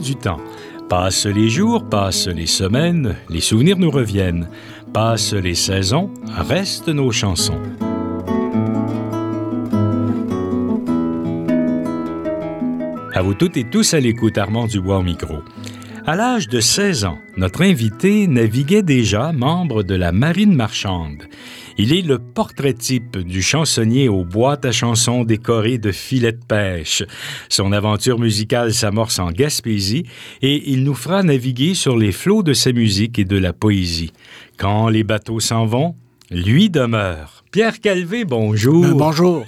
du temps. Passent les jours, passent les semaines, les souvenirs nous reviennent. Passent les saisons, restent nos chansons. À vous toutes et tous à l'écoute, Armand Dubois au micro. À l'âge de 16 ans, notre invité naviguait déjà membre de la marine marchande. Il est le portrait type du chansonnier aux boîtes à chansons décorées de filets de pêche. Son aventure musicale s'amorce en Gaspésie et il nous fera naviguer sur les flots de sa musique et de la poésie. Quand les bateaux s'en vont, lui demeure. Pierre Calvé, bonjour. Bonjour.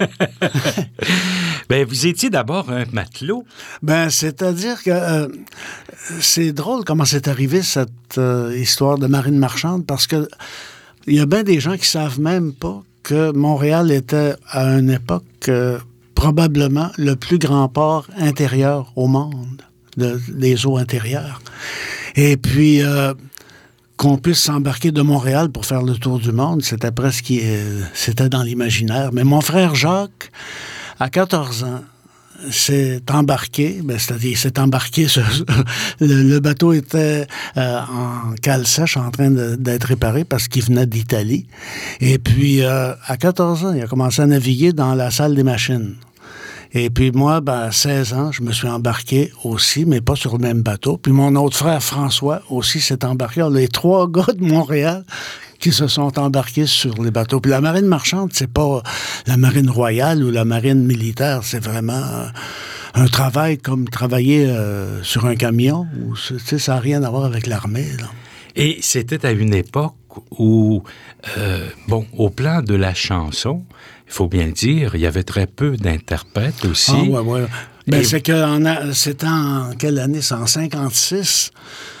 Vous étiez d'abord un matelot. C'est-à-dire que c'est drôle comment c'est arrivé cette histoire de marine marchande, parce que il y a bien des gens qui savent même pas que Montréal était à une époque probablement le plus grand port intérieur au monde, des eaux intérieures. Et puis qu'on puisse s'embarquer de Montréal pour faire le tour du monde, c'était presque c'était dans l'imaginaire. Mais mon frère Jacques, à 14 ans, s'est embarqué, c'est-à-dire il s'est embarqué sur... le bateau était en cale sèche, en train d'être réparé parce qu'il venait d'Italie. Et puis, à 14 ans, il a commencé à naviguer dans la salle des machines. Et puis moi, à 16 ans, je me suis embarqué aussi, mais pas sur le même bateau. Puis mon autre frère, François, aussi s'est embarqué. Alors, les 3 gars de Montréal qui se sont embarqués sur les bateaux. Puis la marine marchande, c'est pas la marine royale ou la marine militaire, c'est vraiment un travail comme travailler sur un camion. Ça n'a rien à voir avec l'armée, là. Et c'était à une époque où, au plan de la chanson, il faut bien le dire, il y avait très peu d'interprètes aussi. Ah, ouais. C'était en quelle année? C'est en 56.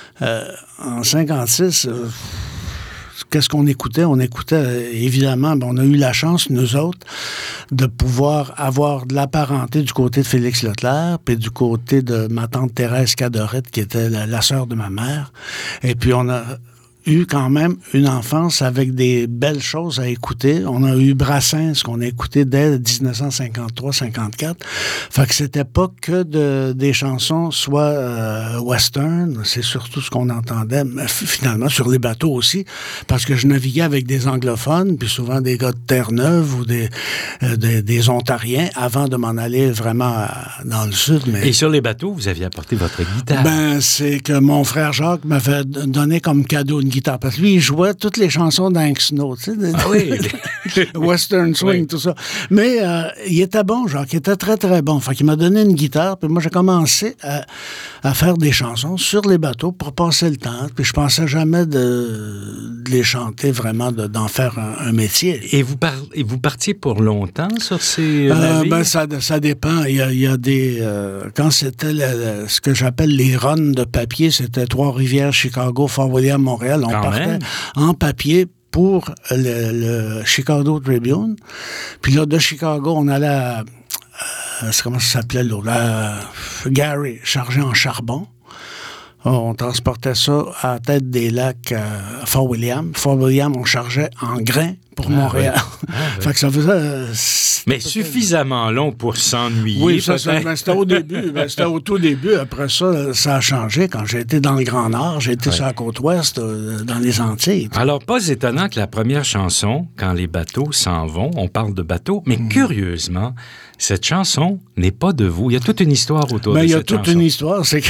En 56... qu'est-ce qu'on écoutait? On écoutait, évidemment, on a eu la chance, nous autres, de pouvoir avoir de la parenté du côté de Félix Leclerc, puis du côté de ma tante Thérèse Cadorette, qui était la sœur de ma mère. Et puis, on a eu quand même une enfance avec des belles choses à écouter. On a eu Brassens, qu'on a écouté dès 1953-54. Fait que c'était pas que des chansons soit western, c'est surtout ce qu'on entendait, finalement, sur les bateaux aussi, parce que je naviguais avec des anglophones, puis souvent des gars de Terre-Neuve ou des Ontariens, avant de m'en aller vraiment dans le sud. Et sur les bateaux, vous aviez apporté votre guitare. C'est que mon frère Jacques m'avait donné comme cadeau une guitare, parce que lui, il jouait toutes les chansons d'Hank Snow, tu sais, Western Swing, oui. Tout ça. Mais il était bon, Jacques, il était très, très bon. Fait qu'il m'a donné une guitare, puis moi, j'ai commencé à faire des chansons sur les bateaux pour passer le temps, puis je pensais jamais de les chanter vraiment, d'en faire un métier. Et vous partiez pour longtemps sur ces navires? Ça dépend. Il y a des... quand c'était ce que j'appelle les runs de papier, c'était Trois-Rivières, Chicago, Fort-William, Montréal. On partait en papier pour le Chicago Tribune. Puis là, de Chicago, on allait à... comment ça s'appelait, là? Gary, chargé en charbon. On transportait ça à la tête des lacs à Fort-William. Fort-William, on chargeait en grains pour Montréal. Oui. Fait que ça faisait... Mais suffisamment long pour s'ennuyer. Oui, c'était au début. C'était au tout début. Après ça, ça a changé. Quand j'ai été dans le Grand Nord, j'ai été sur la côte ouest, dans les Antilles. Alors, pas étonnant que la première chanson, Quand les bateaux s'en vont, on parle de bateaux, mais curieusement, cette chanson n'est pas de vous. Il y a toute une histoire autour de cette chanson. Il y a toute une histoire. C'est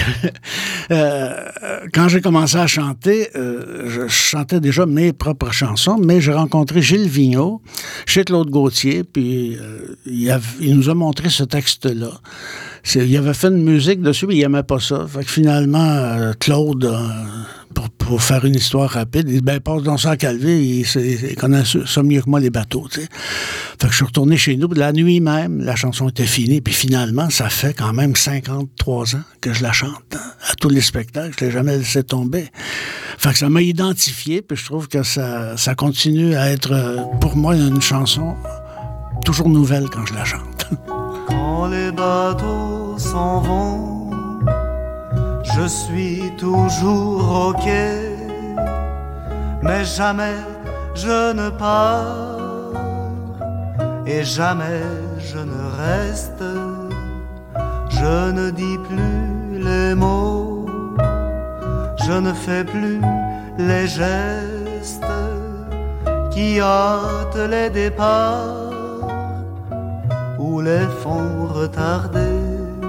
que quand j'ai commencé à chanter, je chantais déjà mes propres chansons, mais j'ai rencontré Gilles Vigneault chez Claude Gauthier, puis il nous a montré ce texte-là. Il avait fait une musique dessus, mais il n'aimait pas ça. Fait que finalement, Claude, pour faire une histoire rapide, il dit, passe dans ça à Calvé, il connaît ça mieux que moi, les bateaux, tu sais. Fait que je suis retourné chez nous, puis la nuit même, la chanson était finie, puis finalement, ça fait quand même 53 ans que je la chante à tous les spectacles, je l'ai jamais laissé tomber. Fait que ça m'a identifié, puis je trouve que ça continue à être, pour moi, une chanson toujours nouvelle quand je la chante. Quand les bateaux s'en vont, je suis toujours au quai, mais jamais je ne pars et jamais je ne reste. Je ne dis plus les mots je ne fais plus les gestes qui hâtent les départs ou les font retarder.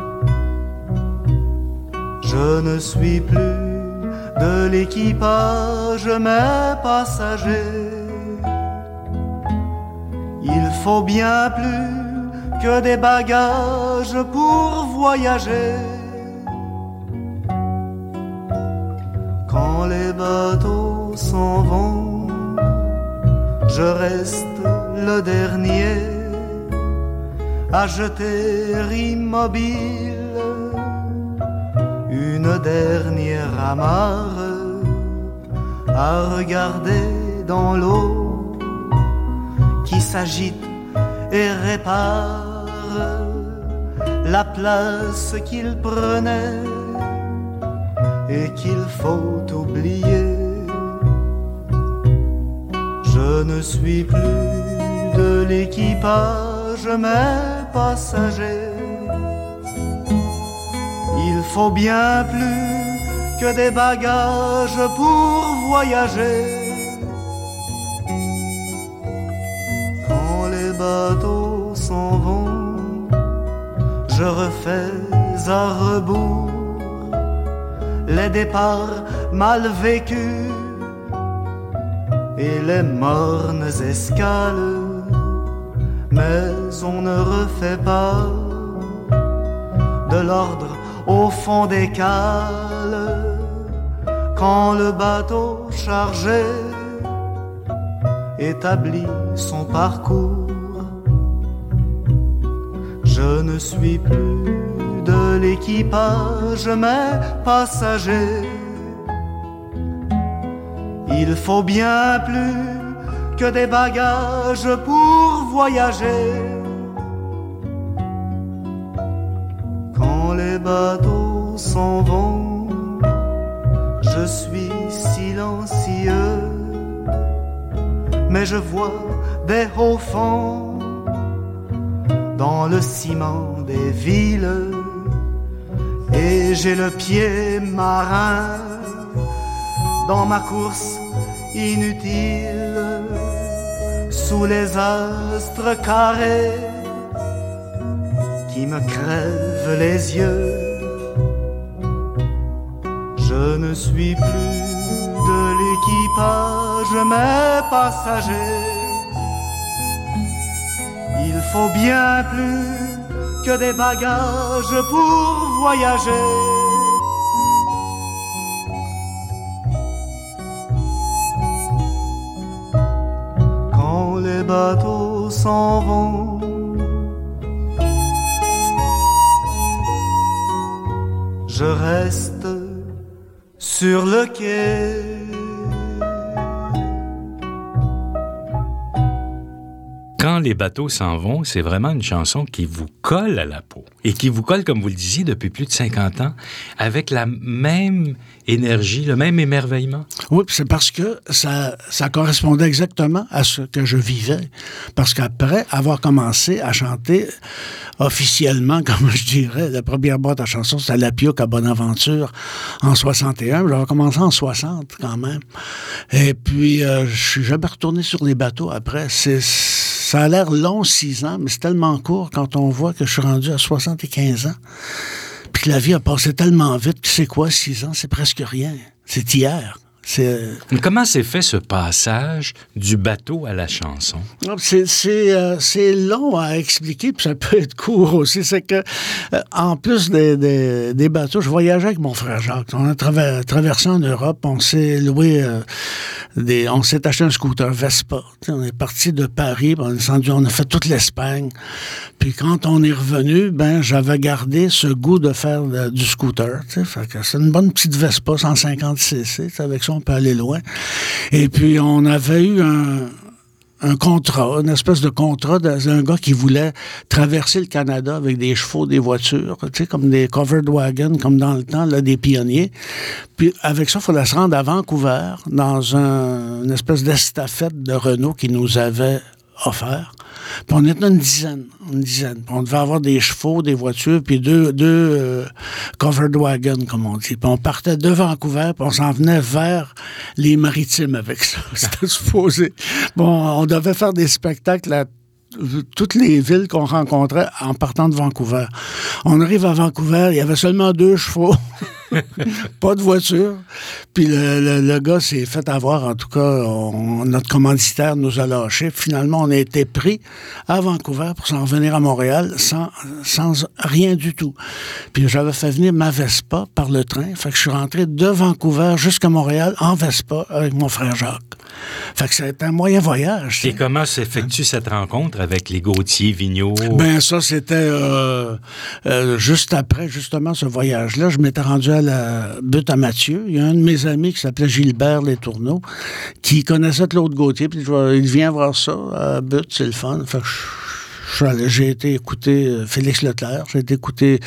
Je ne suis plus de l'équipage, mais passager. Il faut bien plus que des bagages pour voyager. Quand les bateaux s'en vont, je reste le dernier à jeter immobile une dernière amarre, à regarder dans l'eau qui s'agite et répare la place qu'il prenait et qu'il faut oublier. Je ne suis plus de l'équipage, mais passager. Il faut bien plus que des bagages pour voyager. Quand les bateaux s'en vont, je refais à rebours les départs mal vécus et les mornes escales. Mais on ne refait pas de l'ordre au fond des cales quand le bateau chargé établit son parcours. Je ne suis plus de l'équipage, mais passager. Il faut bien plus que des bagages pour voyager. Quand les bateaux s'en vont, je suis silencieux, mais je vois des hauts fonds dans le ciment des villes, et j'ai le pied marin dans ma course inutile sous les astres carrés qui me crèvent les yeux. Je ne suis plus de l'équipage, mais passager. Il faut bien plus que des bagages pour voyager. Quand les bateaux s'en vont, je reste sur le quai. Quand les bateaux s'en vont, c'est vraiment une chanson qui vous colle à la peau. Et qui vous colle, comme vous le disiez, depuis plus de 50 ans, avec la même énergie, le même émerveillement. Oui, c'est parce que ça correspondait exactement à ce que je vivais. Parce qu'après avoir commencé à chanter officiellement, comme je dirais, la première boîte à chansons, c'était La Pioque à Bonaventure en 61. J'avais commencé en 60 quand même. Et puis, je suis jamais retourné sur les bateaux après. Ça a l'air long, 6 ans, mais c'est tellement court quand on voit que je suis rendu à 75 ans. Puis que la vie a passé tellement vite que c'est quoi, 6 ans? C'est presque rien. C'est hier. Mais comment s'est fait ce passage du bateau à la chanson? C'est long à expliquer, puis ça peut être court aussi. C'est que, en plus des bateaux, je voyageais avec mon frère Jacques. On a traversé en Europe, on s'est loué on s'est acheté un scooter Vespa. T'sais, on est parti de Paris, on est descendu, on a fait toute l'Espagne. Puis quand on est revenu, j'avais gardé ce goût de faire du scooter. Fait que c'est une bonne petite Vespa 150 cc. Avec ça, on peut aller loin. Et puis, on avait eu un contrat, une espèce de contrat d'un gars qui voulait traverser le Canada avec des chevaux, des voitures, comme des covered wagons, comme dans le temps, là, des pionniers. Puis, avec ça, il fallait se rendre à Vancouver dans une espèce d'estafette de Renault qui nous avait offert. Puis on était une dizaine. Puis on devait avoir des chevaux, des voitures, puis deux covered wagons, comme on dit. Puis on partait de Vancouver, puis on s'en venait vers les Maritimes avec ça. C'était supposé. Bon, on devait faire des spectacles à toutes les villes qu'on rencontrait en partant de Vancouver. On arrive à Vancouver, il y avait seulement 2 chevaux. Pas de voiture. Puis le gars s'est fait avoir. En tout cas, notre commanditaire nous a lâchés. Finalement, on a été pris à Vancouver pour s'en revenir à Montréal sans rien du tout. Puis j'avais fait venir ma Vespa par le train. Fait que je suis rentré de Vancouver jusqu'à Montréal en Vespa avec mon frère Jacques. Fait que c'était un moyen voyage. Et comment s'effectue cette rencontre avec les Gauthier-Vigneault? Ben ça, c'était juste après, justement, ce voyage-là. Je m'étais rendu à la butte à Mathieu. Il y a un de mes amis qui s'appelait Gilbert Letourneau, qui connaissait Claude Gauthier, puis il vient voir ça à butte, c'est le fun. Fait que j'ai été écouter Félix Leclerc, j'ai été écouter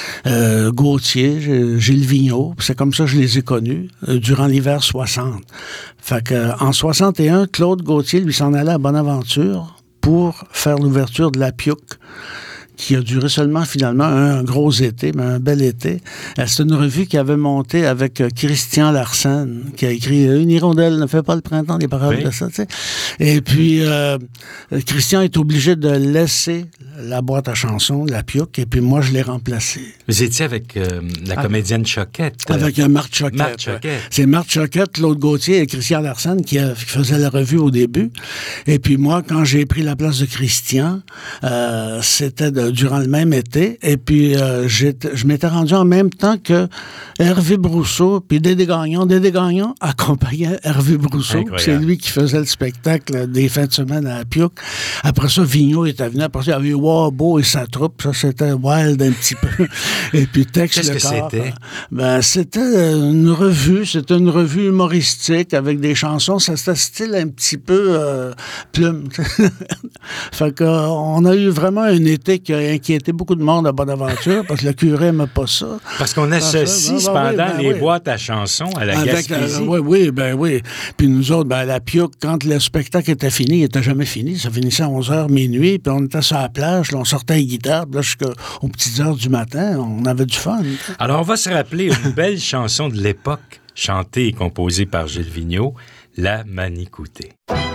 Gauthier, Gilles Vigneault. C'est comme ça que je les ai connus durant l'hiver 60. Fait que en 61, Claude Gauthier, lui, s'en allait à Bonaventure pour faire l'ouverture de la Piouk, qui a duré seulement, finalement, un gros été, mais un bel été. C'est une revue qui avait monté avec Christian Larsen, qui a écrit « Une hirondelle ne fait pas le printemps », des paroles de ça, tu sais. Et puis, Christian est obligé de laisser la boîte à chansons, la Piouk, et puis moi, je l'ai remplacé. Vous étiez avec la comédienne Choquette. Avec Marthe Choquette. Marthe Choquette. C'est Marthe Choquette, Claude Gauthier et Christian Larsen qui faisaient la revue au début. Et puis moi, quand j'ai pris la place de Christian, c'était durant le même été. Et puis, je m'étais rendu en même temps que Hervé Brousseau, puis Dédé Gagnon. Dédé Gagnon accompagnait Hervé Brousseau. C'est lui qui faisait le spectacle des fins de semaine à la Piouk. Après ça, Vigneault était venu. Après ça, il y avait Warbeau et sa troupe. Ça, c'était wild un petit peu. Et puis, Tex Qu'est-ce le que corps, c'était? C'était une revue. C'était une revue humoristique avec des chansons. Ça, c'était style un petit peu plume. Fait qu'on a eu vraiment un été qui a inquiété beaucoup de monde à Bonaventure parce que le curé n'aimait pas ça. Parce qu'on associe cependant les boîtes à chansons à la Gaspésie. Oui. Puis nous autres, à la Piouk, quand le spectacle était fini, il n'était jamais fini. Ça finissait à 11h, minuit, puis on était sur la plage, là, on sortait les guitares, là, jusqu'aux petites heures du matin, on avait du fun. Alors, on va se rappeler une belle chanson de l'époque, chantée et composée par Gilles Vigneault, La Manicoutée.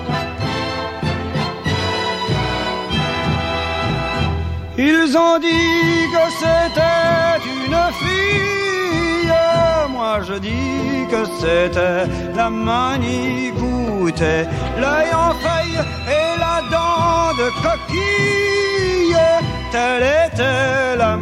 Ils ont dit que c'était une fille, moi je dis que c'était la Manicoutée, l'œil en feuille et la dent de coquille, telle était la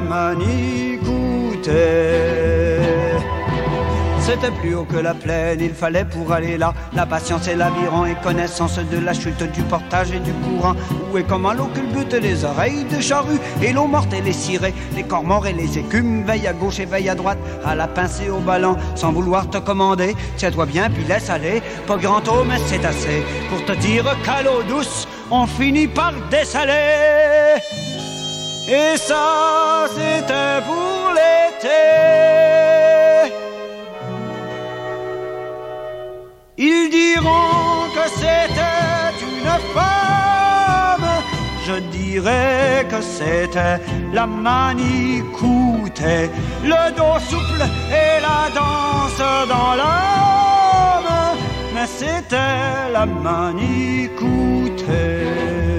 Manicoutée. C'était plus haut que la plaine, il fallait pour aller là la patience et l'aviron et connaissance de la chute, du portage et du courant. Où et comment l'eau culbute les oreilles de charrues et l'eau morte et les cirés, les corps et les écumes, veille à gauche et veille à droite, à la pince et au ballon, sans vouloir te commander. Tiens-toi bien puis laisse aller, pas grand eau mais c'est assez pour te dire qu'à l'eau douce, on finit par dessaler. Et ça, c'était pour l'été. Ils diront que c'était une femme, je dirais que c'était la Manicoutée, le dos souple et la danse dans l'âme, mais c'était la Manicoutée.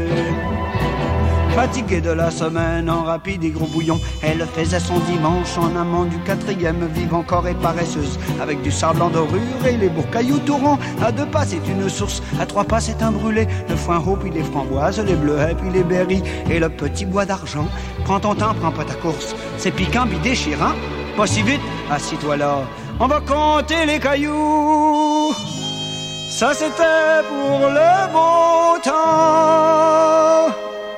Fatiguée de la semaine en rapide et gros bouillon, elle faisait son dimanche en amont du 4e, vive encore et paresseuse, avec du sable en dorure et les bourcailloux tourants. À 2 pas c'est une source, à 3 pas c'est un brûlé, le foin haut puis les framboises, les bleuets puis les berries et le petit bois d'argent. Prends ton temps, prends pas ta course, c'est piquant puis déchirant. Pas si vite, assis-toi là, on va compter les cailloux. Ça c'était pour le beau temps.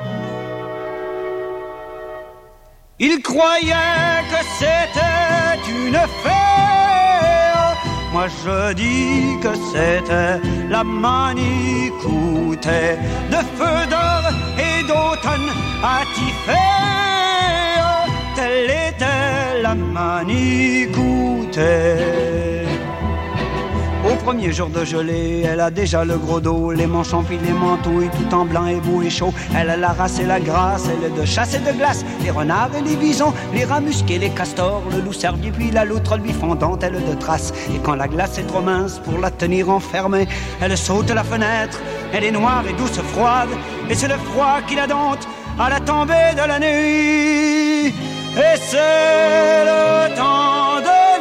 Ils croyaient que c'était une fée, moi je dis que c'était la Manicoutée, de feu d'or et d'automne attifée, telle était la Manicoutée. Au premiers jours de gelée, elle a déjà le gros dos, les manches en fil, les mantouilles, tout en blanc et beau et chaud. Elle a la race et la grâce, elle est de chasse et de glace. Les renards et les bisons, les rats musqués, les castors, le loup cervier, puis la loutre lui font dentelle de traces. Et quand la glace est trop mince pour la tenir enfermée, elle saute la fenêtre, elle est noire et douce froide, et c'est le froid qui la dompte à la tombée de la nuit. Et c'est le temps de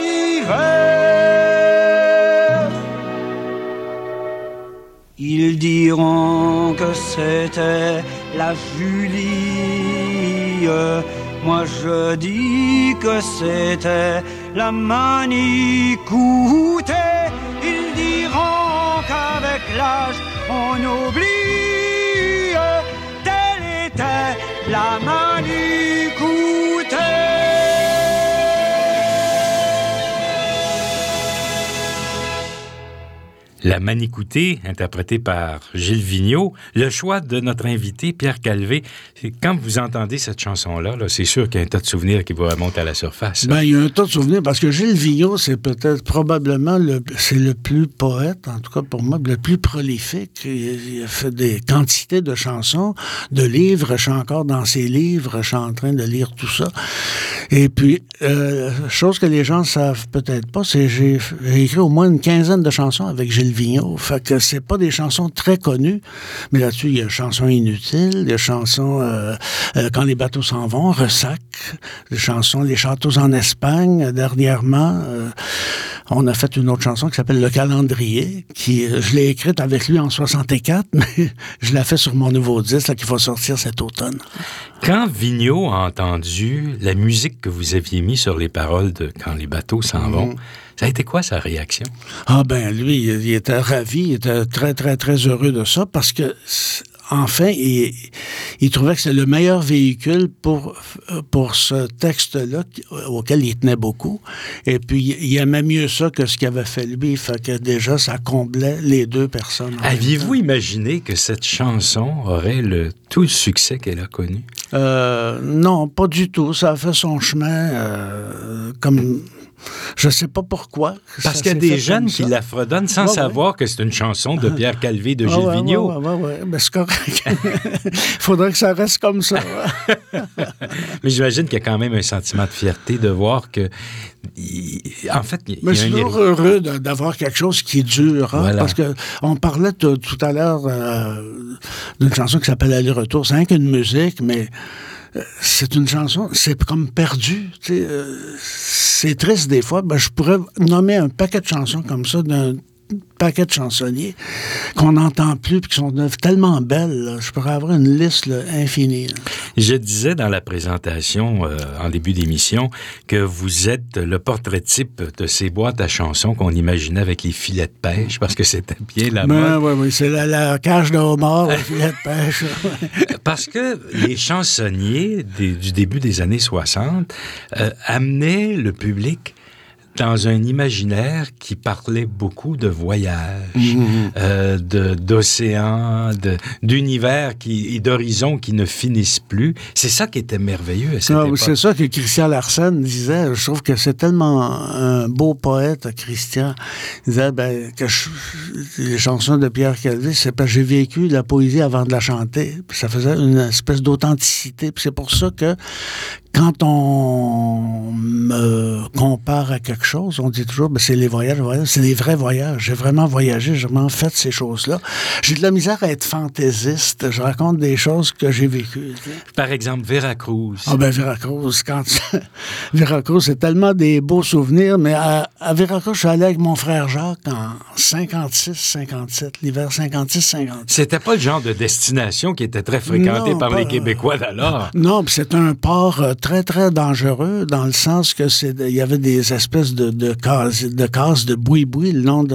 l'hiver. Ils diront que c'était la Julie. Moi je dis que c'était la Manicoute. Ils diront qu'avec l'âge on oublie. Telle était la Manicoute. La Manicoutée, interprétée par Gilles Vigneault, le choix de notre invité, Pierre Calvé. Quand vous entendez cette chanson-là, là, c'est sûr qu'il y a un tas de souvenirs qui vous remontent à la surface. Ben, il y a un tas de souvenirs, parce que Gilles Vigneault, c'est peut-être probablement c'est le plus poète, en tout cas pour moi, le plus prolifique. Il a fait des quantités de chansons, de livres. Je suis encore dans ses livres, je suis en train de lire tout ça. Et puis, chose que les gens savent peut-être pas, c'est que j'ai écrit au moins une quinzaine de chansons avec Gilles Vigneault. Fait que c'est pas des chansons très connues, mais là-dessus, il y a chansons inutiles, des chansons Quand les bateaux s'en vont, Ressac, des chansons Les châteaux en Espagne. Dernièrement, on a fait une autre chanson qui s'appelle Le calendrier, je l'ai écrite avec lui en 64, mais je l'ai fait sur mon nouveau disque là, qui va sortir cet automne. Quand Vigneault a entendu la musique que vous aviez mis sur les paroles de Quand les bateaux s'en vont, ça a été quoi sa réaction? Ah ben lui, il était ravi, il était très, très, très heureux de ça parce que, enfin, il trouvait que c'est le meilleur véhicule pour ce texte-là auquel il tenait beaucoup. Et puis, il aimait mieux ça que ce qu'il avait fait lui. Fait que déjà, ça comblait les deux personnes. Aviez-vous imaginé que cette chanson aurait tout le succès qu'elle a connu? Non, pas du tout. Ça a fait son chemin comme... Je sais pas pourquoi. Parce qu'il y a des jeunes qui la fredonnent sans savoir que c'est une chanson de Pierre Calvé de Gilles Vigneault. Oui. Mais c'est correct. Il faudrait que ça reste comme ça. Mais j'imagine qu'il y a quand même un sentiment de fierté de voir que... En fait, mais je suis toujours heureux d'avoir quelque chose qui dure. Hein, voilà. Parce qu'on parlait tout à l'heure d'une chanson qui s'appelle Aller-retour. C'est rien qu'une musique, mais... c'est une chanson, c'est comme perdu. C'est triste des fois. Ben, je pourrais nommer un paquet de chansons comme ça d'un paquet de chansonniers qu'on n'entend plus et qui sont tellement belles. Là. Je pourrais avoir une liste infinie. Là. Je disais dans la présentation, en début d'émission, que vous êtes le portrait type de ces boîtes à chansons qu'on imaginait avec les filets de pêche, parce que c'était bien la mode. Oui, c'est la cage de homard, le filet de pêche. Parce que les chansonniers du début des années 60 amenaient le public dans un imaginaire qui parlait beaucoup de voyage, d'océans, d'univers et d'horizons qui ne finissent plus. C'est ça qui était merveilleux à cette époque. C'est ça que Christian Larsen disait. Je trouve que c'est tellement un beau poète, Christian. Il disait que les chansons de Pierre Calvé, c'est parce que j'ai vécu la poésie avant de la chanter. Puis ça faisait une espèce d'authenticité. Puis c'est pour ça que quand on me compare à quelque chose, on dit toujours, c'est les voyages, c'est des vrais voyages. J'ai vraiment voyagé, j'ai vraiment fait ces choses-là. J'ai de la misère à être fantaisiste. Je raconte des choses que j'ai vécues. Par exemple, Veracruz. Veracruz, Veracruz, c'est tellement des beaux souvenirs, mais à Veracruz, je suis allé avec mon frère Jacques en 56-57, l'hiver 56-57. C'était pas le genre de destination qui était très fréquenté par les Québécois d'alors. Non, puis c'est un port très, très dangereux, dans le sens que il y avait des espèces de cases de boui-boui le long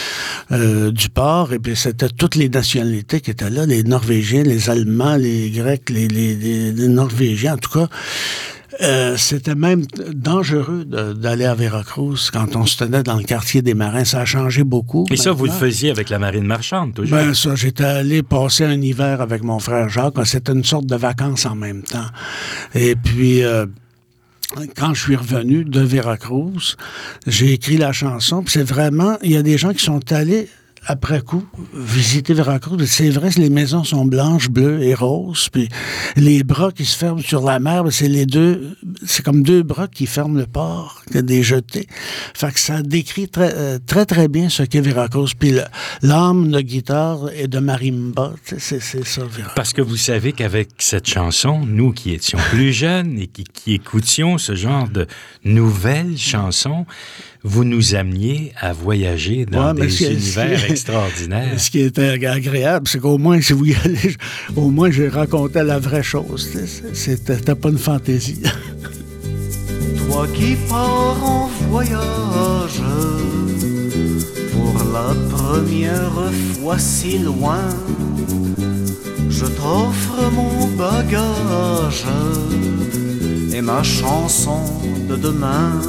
du port, et puis c'était toutes les nationalités qui étaient là, les Norvégiens, les Allemands, les Grecs, les Norvégiens, en tout cas. C'était même dangereux d'aller à Veracruz quand on se tenait dans le quartier des Marins. Ça a changé beaucoup. Et ça, vous le faisiez avec la marine marchande, toujours? Ça, j'étais allé passer un hiver avec mon frère Jacques. C'était une sorte de vacances en même temps. Et puis... quand je suis revenu de Veracruz, j'ai écrit la chanson. Puis c'est vraiment, il y a des gens qui sont allés après coup visiter Veracruz. C'est vrai que les maisons sont blanches, bleues et roses. Puis les bras qui se ferment sur la mer, c'est comme deux bras qui ferment le port, des jetés. Fait que ça décrit très, très, très bien ce qu'est Veracruz. Puis l'âme de guitare et de marimba, c'est ça, Veracruz. Parce que vous savez qu'avec cette chanson, nous qui étions plus jeunes et qui écoutions ce genre de nouvelles chansons, vous nous ameniez à voyager dans des univers extraordinaires. Ce qui était agréable, c'est qu'au moins, si vous y allez, au moins, je racontais la vraie chose. C'était pas une fantaisie. Toi qui pars en voyage, pour la première fois si loin, je t'offre mon bagage et ma chanson de demain.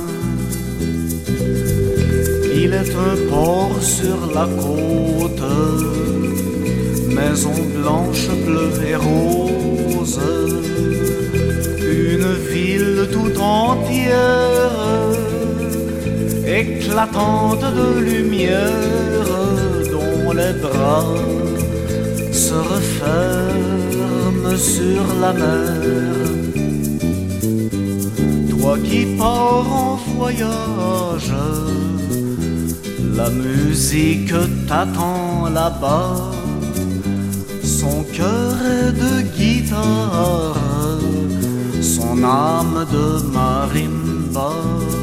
Il est un port sur la côte, maison blanche, bleue et rose, une ville tout entière, éclatante de lumière, dont les bras se referment sur la mer. Toi qui pars en voyage, la musique t'attend là-bas, son cœur est de guitare, son âme de marimba.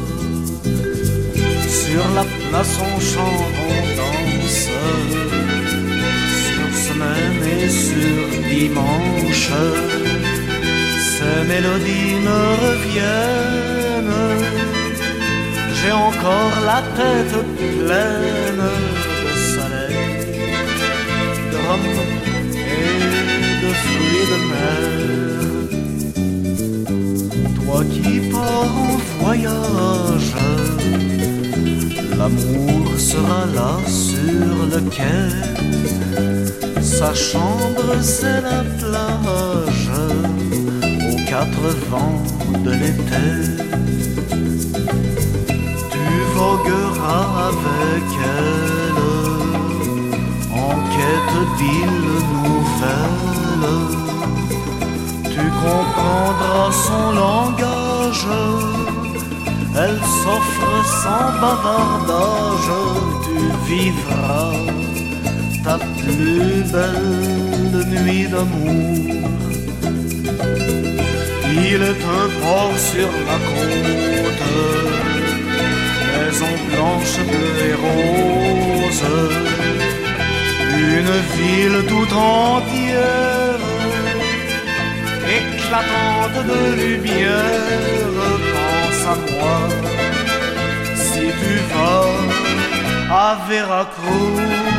Sur la place on chante, on danse, sur semaine et sur dimanche, ces mélodies me reviennent. J'ai encore la tête pleine de soleil, de rhum et de fruits de mer. Toi qui pars en voyage, l'amour sera là sur le quai. Sa chambre c'est la plage, aux quatre vents de l'été. Voguera avec elle en quête d'îles nouvelles. Tu comprendras son langage, elle s'offre sans bavardage. Tu vivras ta plus belle nuit d'amour. Il est un port sur la côte, maison blanche, bleue et rose, une ville tout entière, éclatante de lumière. Pense à moi si tu vas à Veracruz.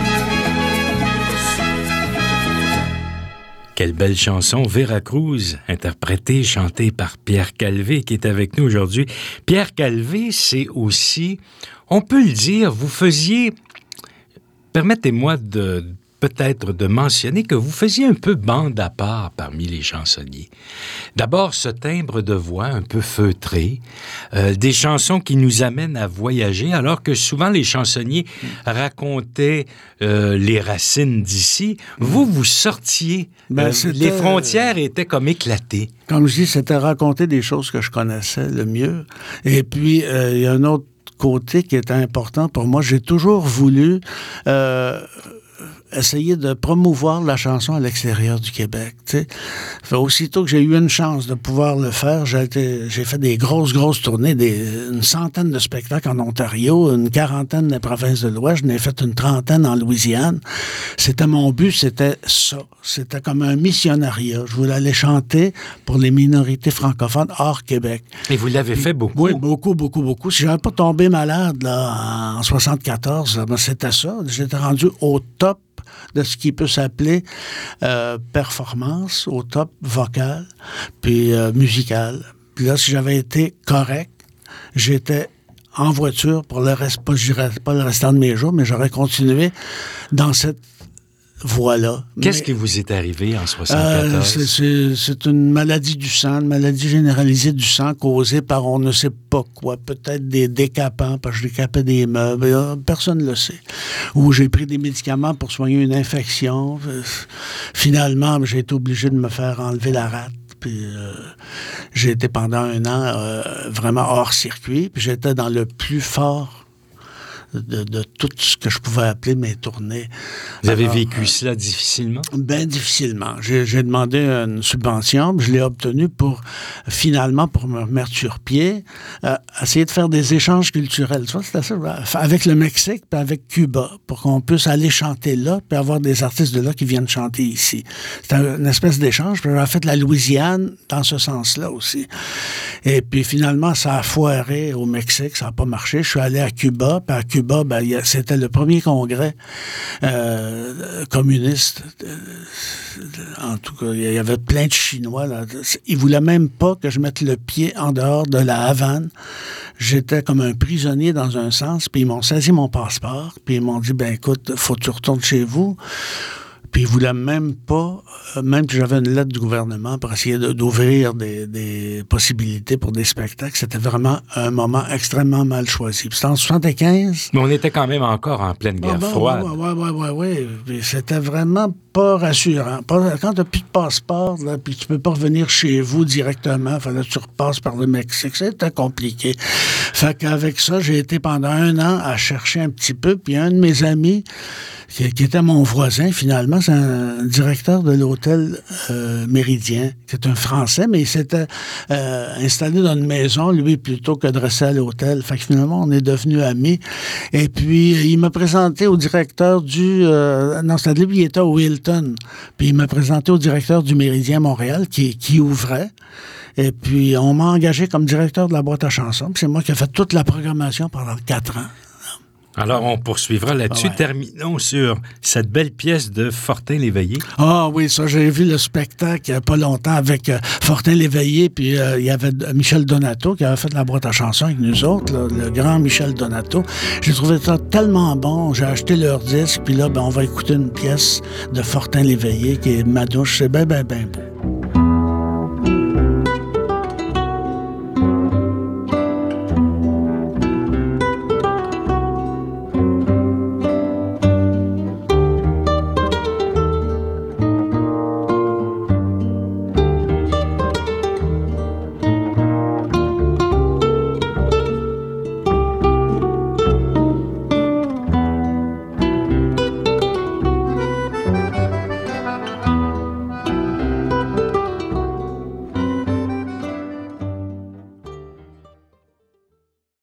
Quelle belle chanson, Veracruz, interprétée, chantée par Pierre Calvé, qui est avec nous aujourd'hui. Pierre Calvé, c'est aussi, on peut le dire, vous faisiez, permettez-moi peut-être de mentionner que vous faisiez un peu bande à part parmi les chansonniers. D'abord, ce timbre de voix un peu feutré, des chansons qui nous amènent à voyager, alors que souvent les chansonniers racontaient les racines d'ici. Vous sortiez, les frontières étaient comme éclatées. Comme je dis, c'était raconter des choses que je connaissais le mieux. Et puis, il y a un autre côté qui est important pour moi. J'ai toujours voulu essayer de promouvoir la chanson à l'extérieur du Québec. T'sais. Aussitôt que j'ai eu une chance de pouvoir le faire, j'ai fait des grosses tournées, une centaine de spectacles en Ontario, une quarantaine des provinces de l'Ouest, j'en ai fait une trentaine en Louisiane. C'était mon but, c'était ça. C'était comme un missionnariat. Je voulais aller chanter pour les minorités francophones hors Québec. Et vous l'avez fait beaucoup? Oui, beaucoup. Si j'avais pas tombé malade là, en 74, c'était ça. J'étais rendu au top de ce qui peut s'appeler performance, au top vocal, puis musical. Puis là, si j'avais été correct, j'étais en voiture pour le reste, pas le restant de mes jours, mais j'aurais continué dans cette voilà. Qu'est-ce qui vous est arrivé en 74? C'est une maladie du sang, une maladie généralisée du sang causée par on ne sait pas quoi, peut-être des décapants, parce que je décapais des meubles, personne ne le sait. Ou j'ai pris des médicaments pour soigner une infection. Finalement, j'ai été obligé de me faire enlever la rate. Puis j'ai été pendant 1 an vraiment hors circuit, puis j'étais dans le plus fort de tout ce que je pouvais appeler mes tournées. Vous avez vécu cela difficilement? Bien difficilement. J'ai demandé une subvention, je l'ai obtenue finalement pour me remettre sur pied, essayer de faire des échanges culturels. Tu vois, c'était ça, avec le Mexique puis avec Cuba, pour qu'on puisse aller chanter là, puis avoir des artistes de là qui viennent chanter ici. C'était une espèce d'échange, puis j'avais fait la Louisiane dans ce sens-là aussi. Et puis finalement, ça a foiré au Mexique, ça n'a pas marché. Je suis allé à Cuba, puis à Cuba, c'était le premier congrès communiste. En tout cas, il y avait plein de Chinois, là. Ils ne voulaient même pas que je mette le pied en dehors de la Havane. J'étais comme un prisonnier dans un sens, puis ils m'ont saisi mon passeport, puis ils m'ont dit, écoute, faut que tu retournes chez vous. Puis ils ne voulaient même pas, même que j'avais une lettre du gouvernement pour essayer d'ouvrir des possibilités pour des spectacles. C'était vraiment un moment extrêmement mal choisi. Puis c'était en 75. Mais on était quand même encore en pleine guerre froide. Oui. C'était vraiment pas rassurant. Quand tu n'as plus de passeport, là, puis tu peux pas revenir chez vous directement, il fallait que tu repasses par le Mexique. C'était compliqué. Fait qu'avec ça, j'ai été pendant 1 an à chercher un petit peu, puis un de mes amis, qui était mon voisin, finalement, c'est un directeur de l'hôtel Méridien, qui est un Français, mais il s'était installé dans une maison, lui, plutôt que de rester à l'hôtel. Fait que finalement, on est devenus amis. Et puis, il m'a présenté au directeur non, c'était lui, il était au Hilton. Puis, il m'a présenté au directeur du Méridien Montréal, qui ouvrait. Et puis, on m'a engagé comme directeur de la boîte à chansons. Puis, c'est moi qui ai fait toute la programmation pendant 4 ans. Alors, on poursuivra là-dessus. Terminons sur cette belle pièce de Fortin-Léveillé. Ah oui, ça, j'ai vu le spectacle il n'y a pas longtemps avec Fortin-Léveillé, puis il y avait Michel Donato qui avait fait la boîte à chansons avec nous autres, là, le grand Michel Donato. J'ai trouvé ça tellement bon, j'ai acheté leur disque, puis là, on va écouter une pièce de Fortin-Léveillé qui est Madouche. C'est bien beau.